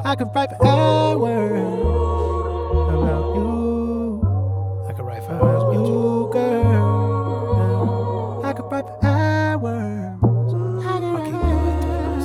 I could write forever about you. I could write 5 hours about you. You, girl. I could write for hours. I'll keep going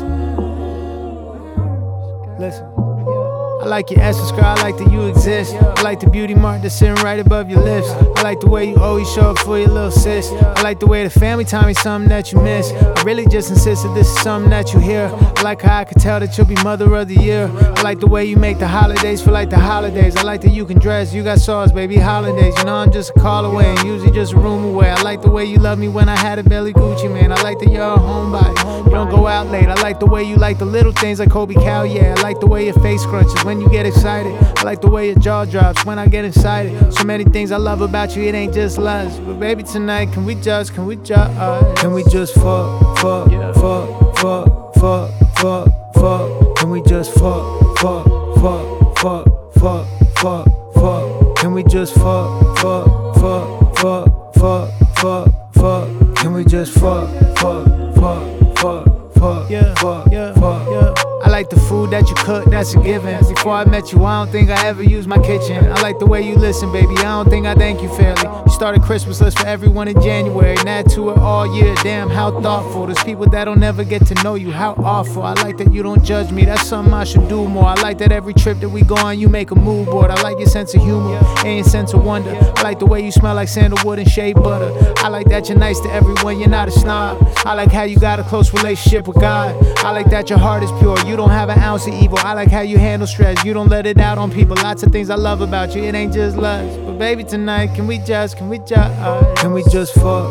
through. Listen. I like your essence, girl, I like that you exist. I like the beauty mark that's sitting right above your lips. I like the way you always show up for your little sis. I like the way the family time is something that you miss. I really just insist that this is something that you hear. I like how I can tell that you'll be mother of the year. I like the way you make the holidays feel like the holidays. I like that you can dress, you got sauce, baby, holidays. You know I'm just a call away and usually just a room away. I like the way you love me when I had a belly Gucci, man. I like that you're a homebody, you don't go out late. I like the way you like the little things like Kobe Cal, yeah. I like the way your face crunches when you get excited. I like the way your jaw drops when I get excited. So many things I love about you, it ain't just lust. But baby, tonight, can we just Can we just fuck? Can we just fuck? Can we just fuck? Can we just I like the food that you cook, that's a given. Before I met you, I don't think I ever used my kitchen. I like the way you listen, baby, I don't think I thank you fairly. You started Christmas list for everyone in January, and add to it all year, damn, how thoughtful. There's people that don't ever get to know you, how awful. I like that you don't judge me, that's something I should do more. I like that every trip that we go on, you make a mood board. I like your sense of humor and your sense of wonder. I like the way you smell like sandalwood and shea butter. I like that you're nice to everyone, you're not a snob. I like how you got a close relationship with God. I like that your heart is pure, you don't have an ounce of evil. I like how you handle stress, you don't let it out on people. Lots of things I love about you, it ain't just lust. But baby, tonight, can we just fuck? Can we just fuck?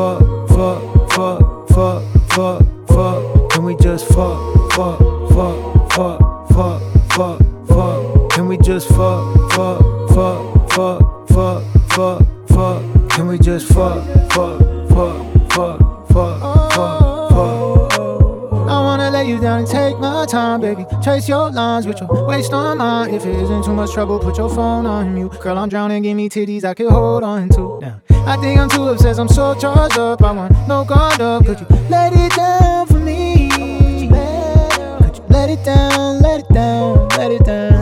Can we just fuck? Can we just fuck? Can we just fuck? I wanna lay you down and take my time, baby. Trace your lines with your waist on mine. If it isn't too much trouble, put your phone on mute. Girl, I'm drowning, give me titties I can hold on to. Now, I think I'm too obsessed, I'm so charged up. I want no guard up. Could you let it down for me? Could you let it down, let it down, let it down?